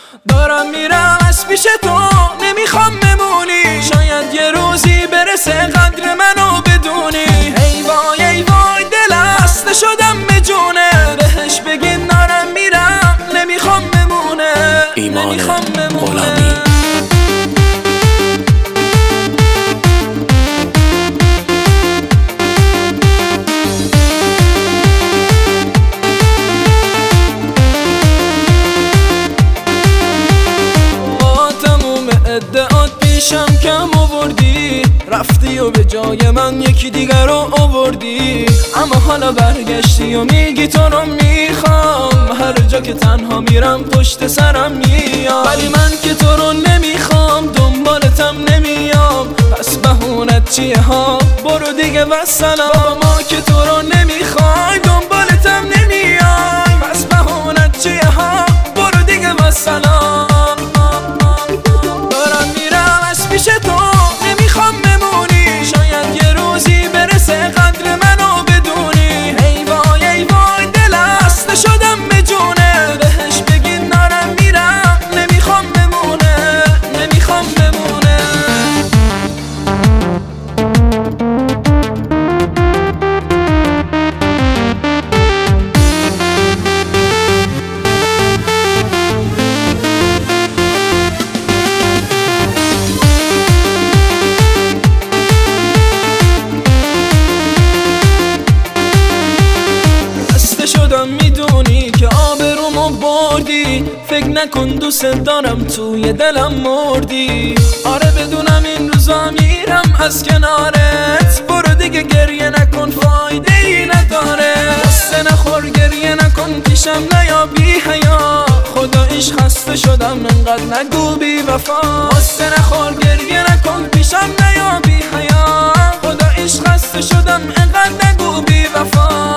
دارم میرم از پیش تو، نمیخوام بمونی. شاید یه روزی برسه قدر منو بدونی. ای وای ای وای دل خسته شدم به جونه، بهش بگین دارم میرم نمیخوام بمونه. ایمان غلامی. ادعات پیشم کم آوردی، رفتی و به جای من یکی دیگر رو آوردی. اما حالا برگشتی و میگی تو رو میخوام، هر جا که تنها میرم پشت سرم میام. ولی من که تو رو نمیخوام، دنبالتم نمیام. پس بهونت چیه ها؟ برو دیگه والسلام. بابا ما که تو رو نمیخوای، دنبالتم نمیام. پس بهونت چیه ها؟ برو دیگه والسلام. پیش تو نمیخوام بمونی، شاید یه روزی برسه قدر منو بدونی. ای وای ای وای دل خسته شدم به جونه، بهش بگین دارم میرم نمیخوام بمونه، نمیخوام بمونه. میدونی که آبرومو بردی، فکر نکن دوست دارم توی دلم مردی. آره بدونم این روزا میرم از کنارت، برو دیگه گریه نکن فایده ای نداره. قصه نخور گریه نکن پیشم نیا بی حیا، خداییش خسته شدم انقدر نگو بی وفا. قصه نخور گریه نکن پیشم نیا بی حیا، خداییش خسته شدم انقدر نگو بی وفا.